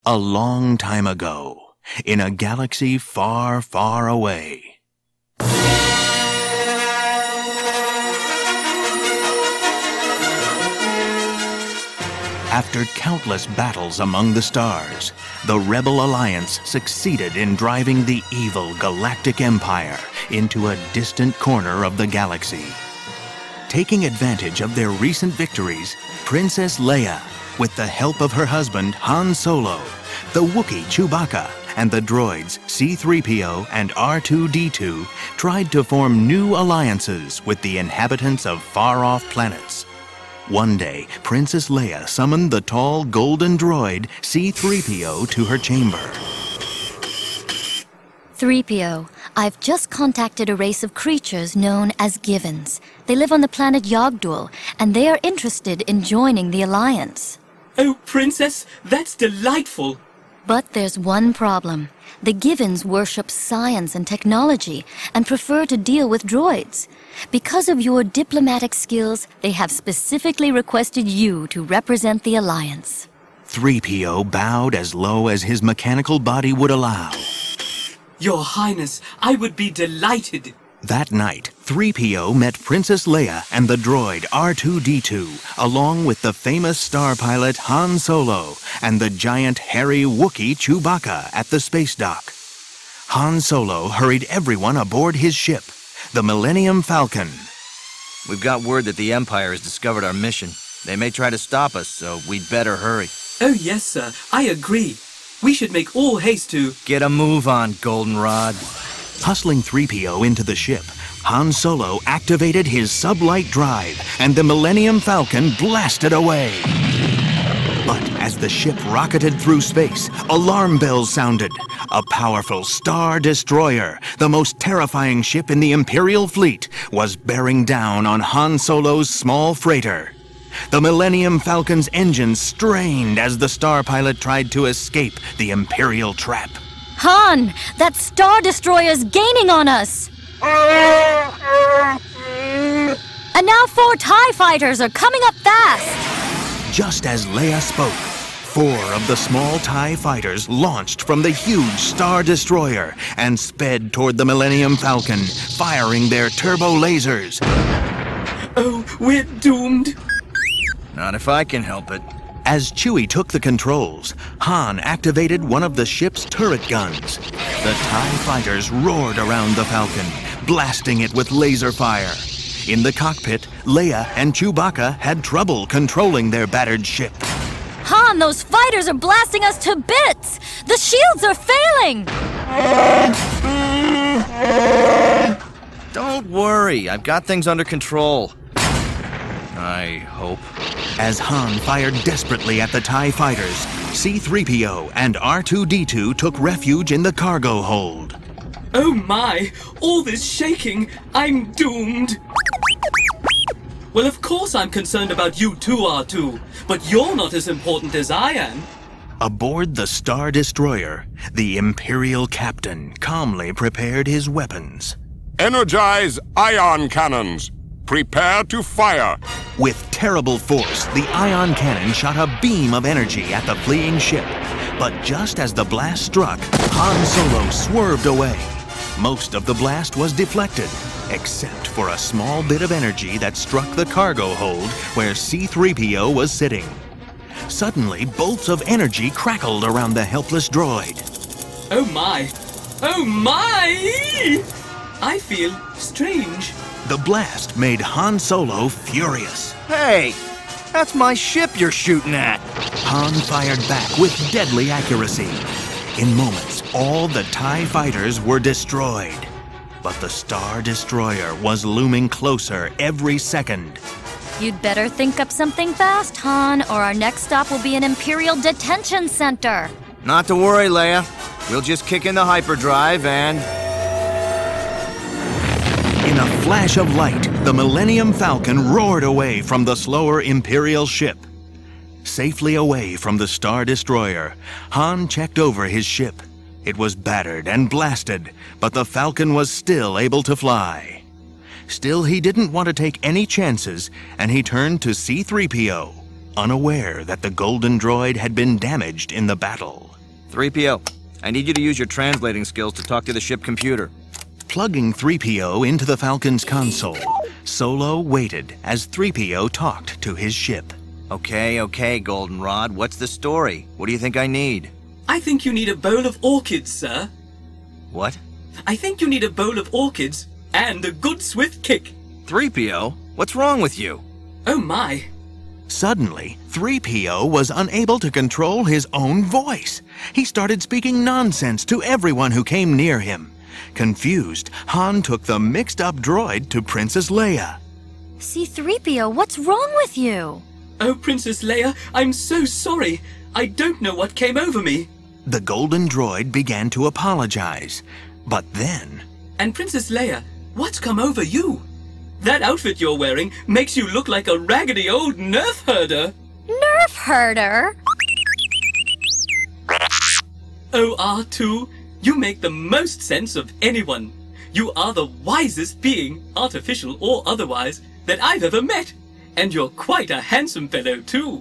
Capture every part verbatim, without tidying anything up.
A long time ago, in a galaxy far, far away. After countless battles among the stars, the Rebel Alliance succeeded in driving the evil Galactic Empire into a distant corner of the galaxy. Taking advantage of their recent victories, Princess Leia, with the help of her husband Han Solo, the Wookiee Chewbacca, and the droids C three P O and R two D two tried to form new alliances with the inhabitants of far-off planets. One day, Princess Leia summoned the tall golden droid C three P O to her chamber. three P O, I've just contacted a race of creatures known as Givens. They live on the planet Yogg-Dual, and they are interested in joining the Alliance. Oh, Princess, that's delightful! But there's one problem. The Givens worship science and technology and prefer to deal with droids. Because of your diplomatic skills, they have specifically requested you to represent the Alliance. three P O bowed as low as his mechanical body would allow. Your Highness, I would be delighted. That night, three P O met Princess Leia and the droid R two D two, along with the famous star pilot Han Solo and the giant hairy Wookiee Chewbacca at the space dock. Han Solo hurried everyone aboard his ship, the Millennium Falcon. We've got word that the Empire has discovered our mission. They may try to stop us, so we'd better hurry. Oh, yes, sir. I agree. We should make all haste to... Get a move on, Goldenrod. Hustling three P O into the ship, Han Solo activated his sublight drive, and the Millennium Falcon blasted away. But as the ship rocketed through space, alarm bells sounded. A powerful Star Destroyer, the most terrifying ship in the Imperial fleet, was bearing down on Han Solo's small freighter. The Millennium Falcon's engines strained as the star pilot tried to escape the Imperial trap. Han! That Star Destroyer's gaining on us! And now four TIE fighters are coming up fast! Just as Leia spoke, four of the small TIE fighters launched from the huge Star Destroyer and sped toward the Millennium Falcon, firing their turbo lasers. Oh, we're doomed. Not if I can help it. As Chewie took the controls, Han activated one of the ship's turret guns. The TIE fighters roared around the Falcon, blasting it with laser fire. In the cockpit, Leia and Chewbacca had trouble controlling their battered ship. Han, those fighters are blasting us to bits! The shields are failing! Don't worry, I've got things under control. I hope. As Han fired desperately at the TIE fighters, C three P O and R two D two took refuge in the cargo hold. Oh my! All this shaking! I'm doomed! Well, of course I'm concerned about you too, R two. But you're not as important as I am. Aboard the Star Destroyer, the Imperial captain calmly prepared his weapons. Energize ion cannons! Prepare to fire! With terrible force, the ion cannon shot a beam of energy at the fleeing ship. But just as the blast struck, Han Solo swerved away. Most of the blast was deflected, except for a small bit of energy that struck the cargo hold where C three P O was sitting. Suddenly, bolts of energy crackled around the helpless droid. Oh my! Oh my! I feel strange. The blast made Han Solo furious. Hey! That's my ship you're shooting at! Han fired back with deadly accuracy. In moments, all the TIE fighters were destroyed. But the Star Destroyer was looming closer every second. You'd better think up something fast, Han, or our next stop will be an Imperial detention center. Not to worry, Leia. We'll just kick in the hyperdrive and... In a flash of light, the Millennium Falcon roared away from the slower Imperial ship. Safely away from the Star Destroyer, Han checked over his ship. It was battered and blasted, but the Falcon was still able to fly. Still, he didn't want to take any chances, and he turned to C three P O. unaware that the golden droid had been damaged in the battle. three P O, I need you to use your translating skills to talk to the ship computer. Plugging three P O into the Falcon's console, Solo waited as three P O talked to his ship. Okay, okay, Goldenrod, what's the story? What do you think I need? I think you need a bowl of orchids, sir. What? I think you need a bowl of orchids and a good swift kick. three P O? What's wrong with you? Oh my. Suddenly, three P O was unable to control his own voice. He started speaking nonsense to everyone who came near him. Confused, Han took the mixed-up droid to Princess Leia. C three P O, what's wrong with you? Oh, Princess Leia, I'm so sorry. I don't know what came over me. The golden droid began to apologize. But then... And Princess Leia, what's come over you? That outfit you're wearing makes you look like a raggedy old nerf herder. Nerf herder? Oh, R two, you make the most sense of anyone. You are the wisest being, artificial or otherwise, that I've ever met. And you're quite a handsome fellow, too.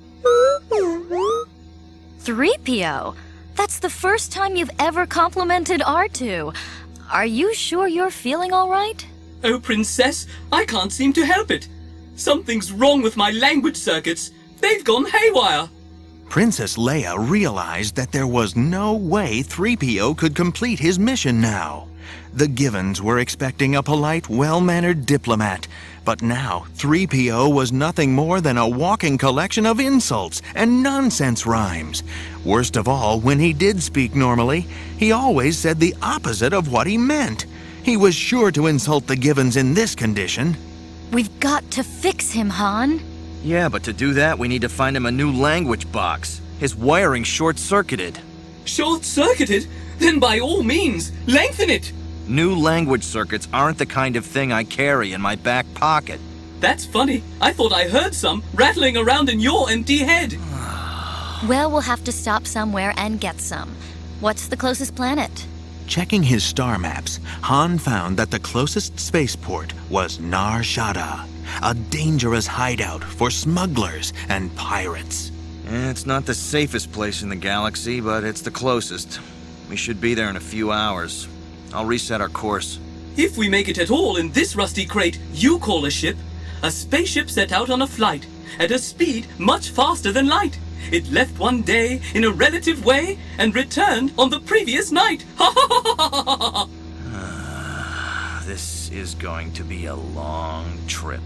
three P O? That's the first time you've ever complimented R two. Are you sure you're feeling all right? Oh, Princess, I can't seem to help it. Something's wrong with my language circuits. They've gone haywire. Princess Leia realized that there was no way three P O could complete his mission now. The Givens were expecting a polite, well-mannered diplomat, but now three P O was nothing more than a walking collection of insults and nonsense rhymes. Worst of all, when he did speak normally, he always said the opposite of what he meant. He was sure to insult the Givens in this condition. We've got to fix him, Han. Yeah, but to do that, we need to find him a new language box. His wiring's short-circuited. Short-circuited? Then by all means, lengthen it. New language circuits aren't the kind of thing I carry in my back pocket. That's funny. I thought I heard some rattling around in your empty head. Well, we'll have to stop somewhere and get some. What's the closest planet? Checking his star maps, Han found that the closest spaceport was Nar Shaddaa, a dangerous hideout for smugglers and pirates. Eh, It's not the safest place in the galaxy, but it's the closest. We should be there in a few hours. I'll reset our course. If we make it at all in this rusty crate you call a ship, a spaceship set out on a flight at a speed much faster than light. It left one day in a relative way and returned on the previous night. Ha ha ha ha ha ha! This is going to be a long trip.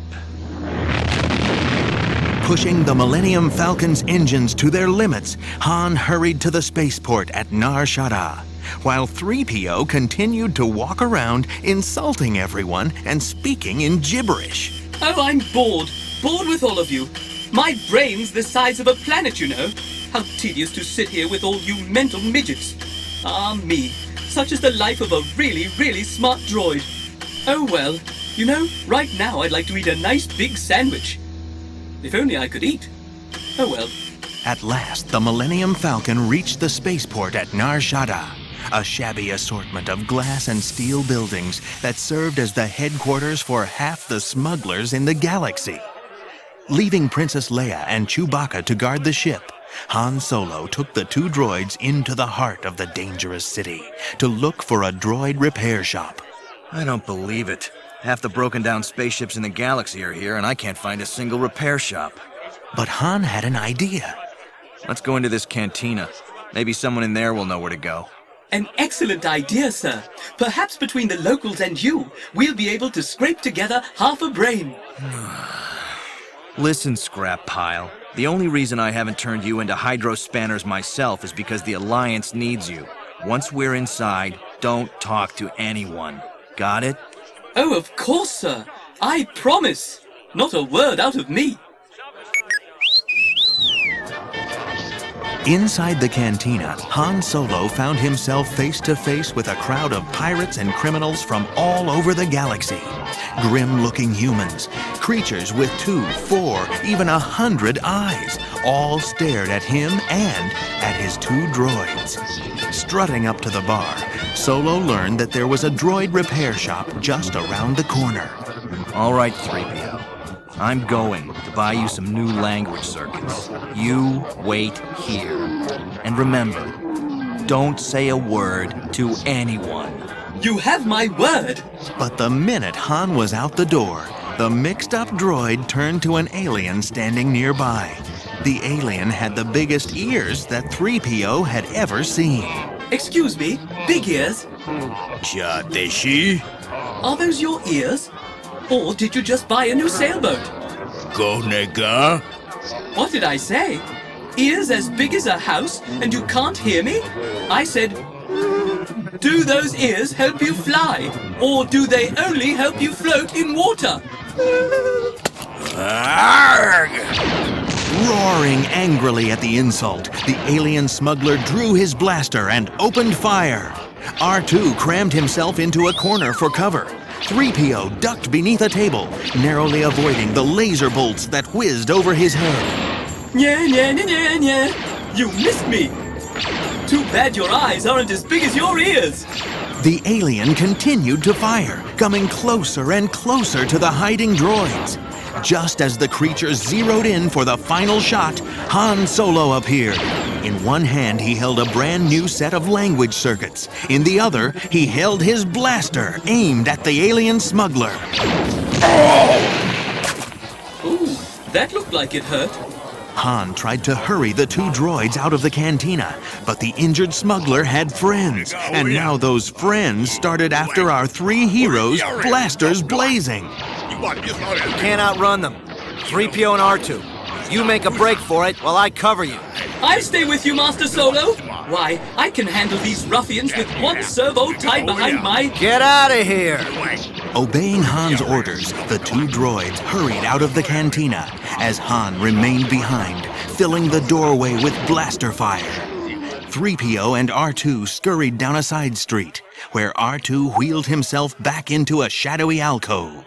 Pushing the Millennium Falcon's engines to their limits, Han hurried to the spaceport at Nar Shaddaa, while three P O continued to walk around insulting everyone and speaking in gibberish. Oh, I'm bored. Bored with all of you. My brain's the size of a planet, you know. How tedious to sit here with all you mental midgets. Ah, me. Such is the life of a really, really smart droid. Oh well, you know, right now I'd like to eat a nice big sandwich. If only I could eat. Oh well. At last, the Millennium Falcon reached the spaceport at Nar Shaddaa, a shabby assortment of glass and steel buildings that served as the headquarters for half the smugglers in the galaxy. Leaving Princess Leia and Chewbacca to guard the ship, Han Solo took the two droids into the heart of the dangerous city to look for a droid repair shop. I don't believe it. Half the broken-down spaceships in the galaxy are here, and I can't find a single repair shop. But Han had an idea. Let's go into this cantina. Maybe someone in there will know where to go. An excellent idea, sir. Perhaps between the locals and you, we'll be able to scrape together half a brain. Listen, Scrap Pile. The only reason I haven't turned you into hydro spanners myself is because the Alliance needs you. Once we're inside, don't talk to anyone. Got it? Oh, of course, sir. I promise. Not a word out of me. Inside the cantina, Han Solo found himself face to face with a crowd of pirates and criminals from all over the galaxy. Grim-looking humans, creatures with two, four, even a hundred eyes, all stared at him and at his two droids. Strutting up to the bar, Solo learned that there was a droid repair shop just around the corner. All right, three P O. I'm going to buy you some new language circuits. You wait here. And remember, don't say a word to anyone. You have my word. But the minute Han was out the door, the mixed-up droid turned to an alien standing nearby. The alien had the biggest ears that three P O had ever seen. Excuse me, big ears. Chateshi, Are those your ears? Or did you just buy a new sailboat? Gonega, What did I say? Ears as big as a house and you can't hear me? I said, do those ears help you fly? Or do they only help you float in water? Arg! Roaring angrily at the insult, the alien smuggler drew his blaster and opened fire. R two crammed himself into a corner for cover. three P O ducked beneath a table, narrowly avoiding the laser bolts that whizzed over his head. Nya, nya, nya, nya, nya. You missed me. Too bad your eyes aren't as big as your ears. The alien continued to fire, coming closer and closer to the hiding droids. Just as the creature zeroed in for the final shot, Han Solo appeared. In one hand, he held a brand new set of language circuits. In the other, he held his blaster, aimed at the alien smuggler. Ooh, that looked like it hurt. Han tried to hurry the two droids out of the cantina, but the injured smuggler had friends, and now those friends started after our three heroes, blasters blazing. You can't outrun them. three P O and R two. You make a break for it while I cover you. I'll stay with you, Master Solo. Why, I can handle these ruffians with one servo tied behind my... Get out of here! Obeying Han's orders, the two droids hurried out of the cantina as Han remained behind, filling the doorway with blaster fire. three P O and R two scurried down a side street, where R two wheeled himself back into a shadowy alcove.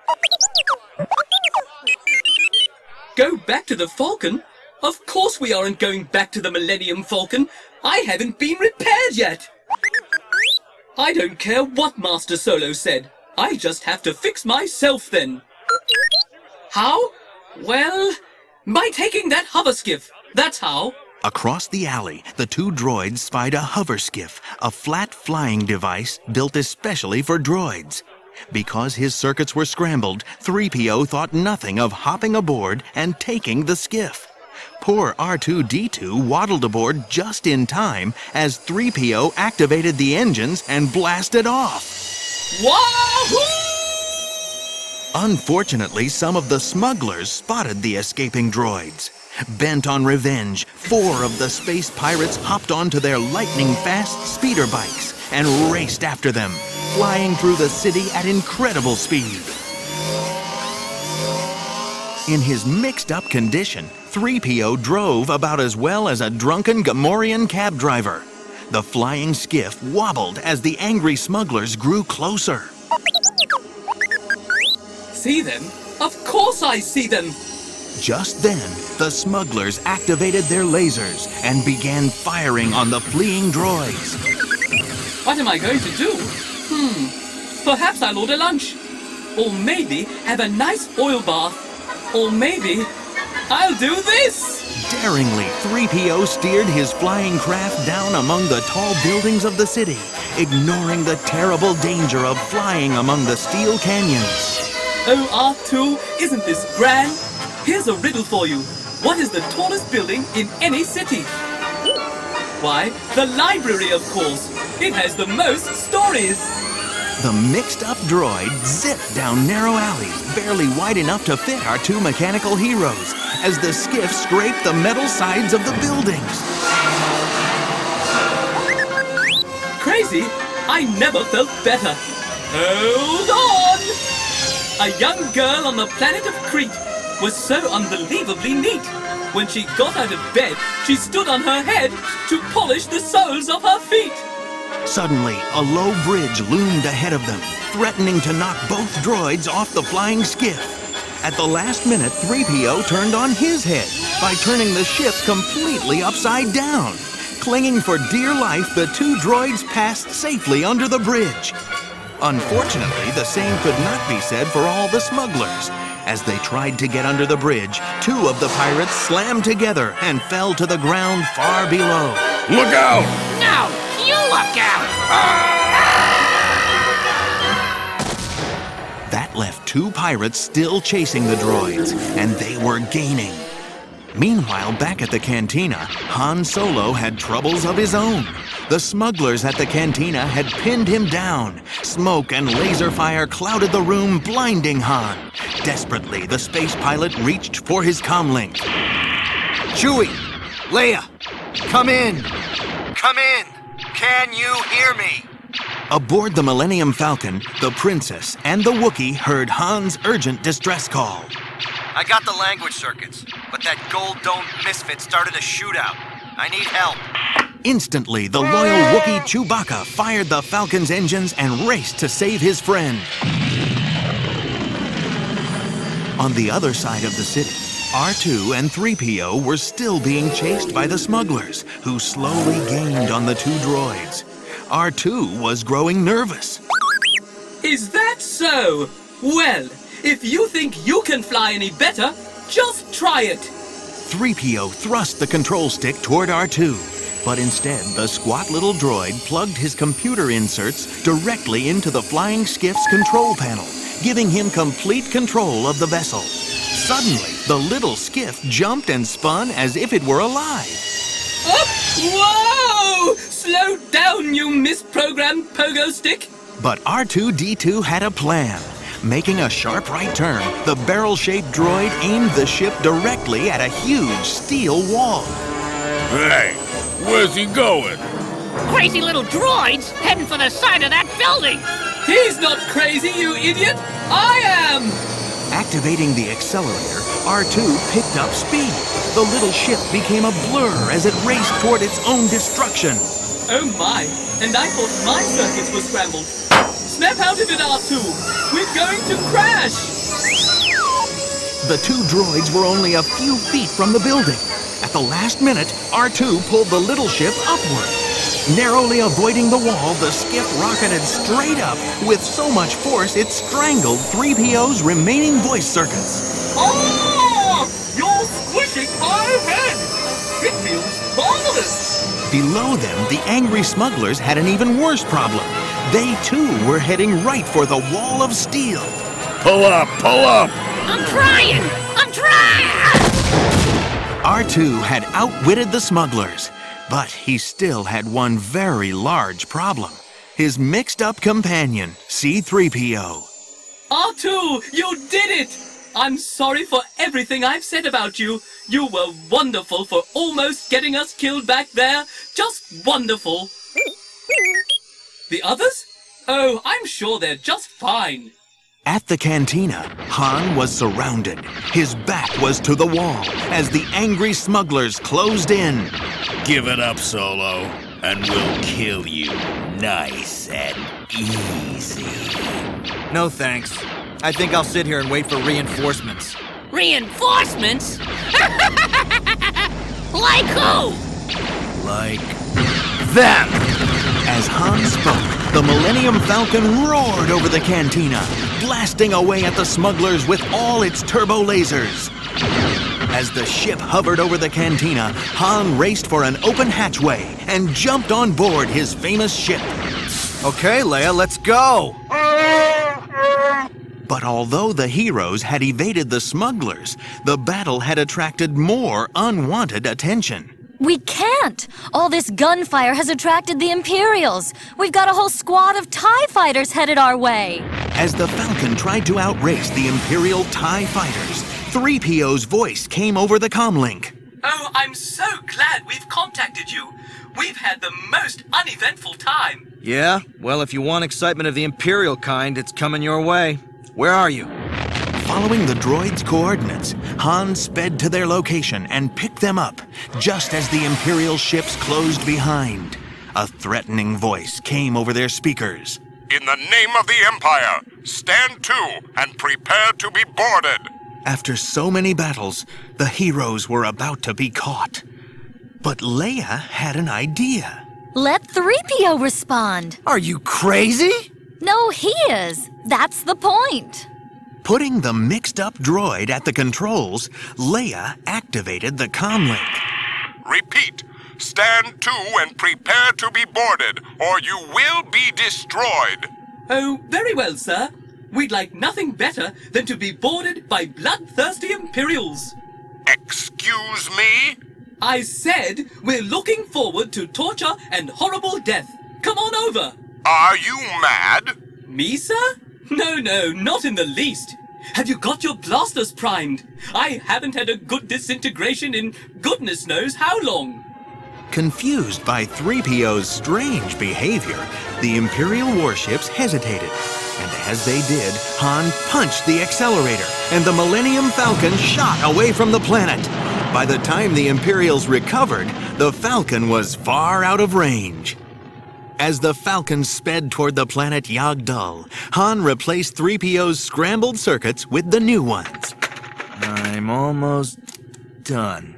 Go back to the Falcon? Of course we aren't going back to the Millennium Falcon. I haven't been repaired yet. I don't care what Master Solo said. I just have to fix myself then. How? Well, by taking that hover skiff. That's how. Across the alley, the two droids spied a hover skiff, a flat flying device built especially for droids. Because his circuits were scrambled, three P O thought nothing of hopping aboard and taking the skiff. Poor R two D two waddled aboard just in time as three P O activated the engines and blasted off. Wahoo! Unfortunately, some of the smugglers spotted the escaping droids. Bent on revenge, four of the space pirates hopped onto their lightning-fast speeder bikes and raced after them, flying through the city at incredible speed. In his mixed-up condition, three P O drove about as well as a drunken Gamorrean cab driver. The flying skiff wobbled as the angry smugglers grew closer. See them? Of course I see them! Just then, the smugglers activated their lasers and began firing on the fleeing droids. What am I going to do? Hmm, perhaps I'll order lunch. Or maybe have a nice oil bath. Or maybe I'll do this! Daringly, three P O steered his flying craft down among the tall buildings of the city, ignoring the terrible danger of flying among the steel canyons. Oh, R two, isn't this grand? Here's a riddle for you. What is the tallest building in any city? Why, the library, of course. It has the most stories. The mixed-up droid zipped down narrow alleys, barely wide enough to fit our two mechanical heroes, as the skiff scraped the metal sides of the buildings. Crazy? I never felt better. Hold on! A young girl on the planet of Crete was so unbelievably neat. When she got out of bed, she stood on her head to polish the soles of her feet. Suddenly, a low bridge loomed ahead of them, threatening to knock both droids off the flying skiff. At the last minute, three P O turned on his head by turning the ship completely upside down. Clinging for dear life, the two droids passed safely under the bridge. Unfortunately, the same could not be said for all the smugglers, As they tried to get under the bridge, two of the pirates slammed together and fell to the ground far below. Look out! No, you look out! That left two pirates still chasing the droids, and they were gaining. Meanwhile, back at the cantina, Han Solo had troubles of his own. The smugglers at the cantina had pinned him down. Smoke and laser fire clouded the room, blinding Han. Desperately, the space pilot reached for his comlink. Chewie! Leia! Come in! Come in! Can you hear me? Aboard the Millennium Falcon, the princess and the Wookiee heard Han's urgent distress call. I got the language circuits, but that gold-domed misfit started a shootout. I need help. Instantly, the loyal Wookiee Chewbacca fired the Falcon's engines and raced to save his friend. On the other side of the city, R two and three P O were still being chased by the smugglers, who slowly gained on the two droids. R two was growing nervous. Is that so? Well, if you think you can fly any better, just try it. three P O thrust the control stick toward R two, but instead the squat little droid plugged his computer inserts directly into the flying skiff's control panel, giving him complete control of the vessel. Suddenly, the little skiff jumped and spun as if it were alive. Oh, whoa! Slow down, you misprogrammed pogo stick. But R two D two had a plan. Making a sharp right turn, the barrel-shaped droid aimed the ship directly at a huge steel wall. Hey, where's he going? Crazy little droids heading for the side of that building! He's not crazy, you idiot! I am! Activating the accelerator, R two picked up speed. The little ship became a blur as it raced toward its own destruction. Oh my, and I thought my circuits were scrambled. Snap out of it, R two! We're going to crash! The two droids were only a few feet from the building. At the last minute, R two pulled the little ship upward. Narrowly avoiding the wall, the skiff rocketed straight up with so much force it strangled three P O's remaining voice circuits. Oh! You're squishing my head! It feels marvelous! Below them, the angry smugglers had an even worse problem. They, too, were heading right for the wall of steel. Pull up, pull up! I'm trying! I'm trying! R two had outwitted the smugglers, but he still had one very large problem. His mixed-up companion, C three P O. R two, you did it! I'm sorry for everything I've said about you. You were wonderful for almost getting us killed back there. Just wonderful. The others? Oh, I'm sure they're just fine. At the cantina, Han was surrounded. His back was to the wall as the angry smugglers closed in. Give it up, Solo, and we'll kill you nice and easy. No thanks. I think I'll sit here and wait for reinforcements. Reinforcements? Like who? Like them! As Han spoke, the Millennium Falcon roared over the cantina, blasting away at the smugglers with all its turbo lasers. As the ship hovered over the cantina, Han raced for an open hatchway and jumped on board his famous ship. Okay, Leia, let's go! But although the heroes had evaded the smugglers, the battle had attracted more unwanted attention. We can't! All this gunfire has attracted the Imperials. We've got a whole squad of TIE fighters headed our way. As the Falcon tried to outrace the Imperial TIE fighters, three P O's voice came over the comlink. Oh, I'm so glad we've contacted you. We've had the most uneventful time. Yeah? Well, if you want excitement of the Imperial kind, it's coming your way. Where are you? Following the droid's coordinates, Han sped to their location and picked them up, just as the Imperial ships closed behind. A threatening voice came over their speakers. In the name of the Empire, stand to and prepare to be boarded. After so many battles, the heroes were about to be caught. But Leia had an idea. Let three P O respond. Are you crazy? No, he is. That's the point. Putting the mixed-up droid at the controls, Leia activated the comlink. Repeat. Stand to and prepare to be boarded, or you will be destroyed. Oh, very well, sir. We'd like nothing better than to be boarded by bloodthirsty Imperials. Excuse me? I said we're looking forward to torture and horrible death. Come on over. Are you mad? Me, sir? No, no, not in the least. Have you got your blasters primed? I haven't had a good disintegration in goodness knows how long. Confused by three P O's strange behavior, the Imperial warships hesitated. And as they did, Han punched the accelerator, and the Millennium Falcon shot away from the planet. By the time the Imperials recovered, the Falcon was far out of range. As the Falcon sped toward the planet Yagdal, Han replaced three P O's scrambled circuits with the new ones. I'm almost done.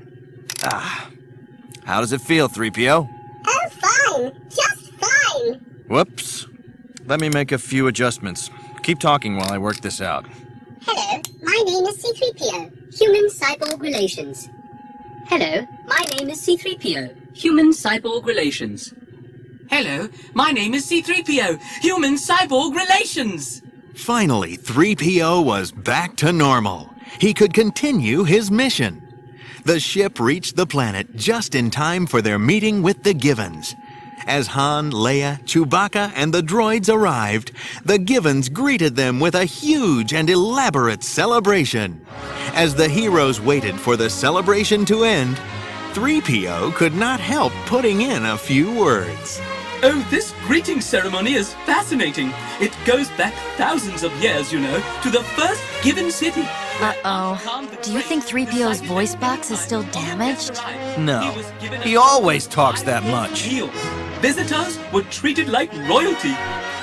Ah. How does it feel, three P O? Oh, fine. Just fine. Whoops. Let me make a few adjustments. Keep talking while I work this out. Hello, my name is C three P O, Human-Cyborg Relations. Hello, my name is C three P O, Human-Cyborg Relations. Hello, my name is C three P O, Human-Cyborg Relations. Finally, three P O was back to normal. He could continue his mission. The ship reached the planet just in time for their meeting with the Givens. As Han, Leia, Chewbacca, and the droids arrived, the Givens greeted them with a huge and elaborate celebration. As the heroes waited for the celebration to end, three P O could not help putting in a few words. Oh, this greeting ceremony is fascinating. It goes back thousands of years, you know, to the first Given city. Uh-oh. Do you think three P O's voice box is still damaged? No. He always talks that much. Visitors were treated like royalty.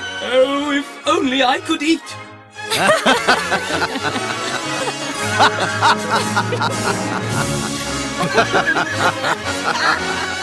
Oh, if only I could eat. Ha ha ha ha!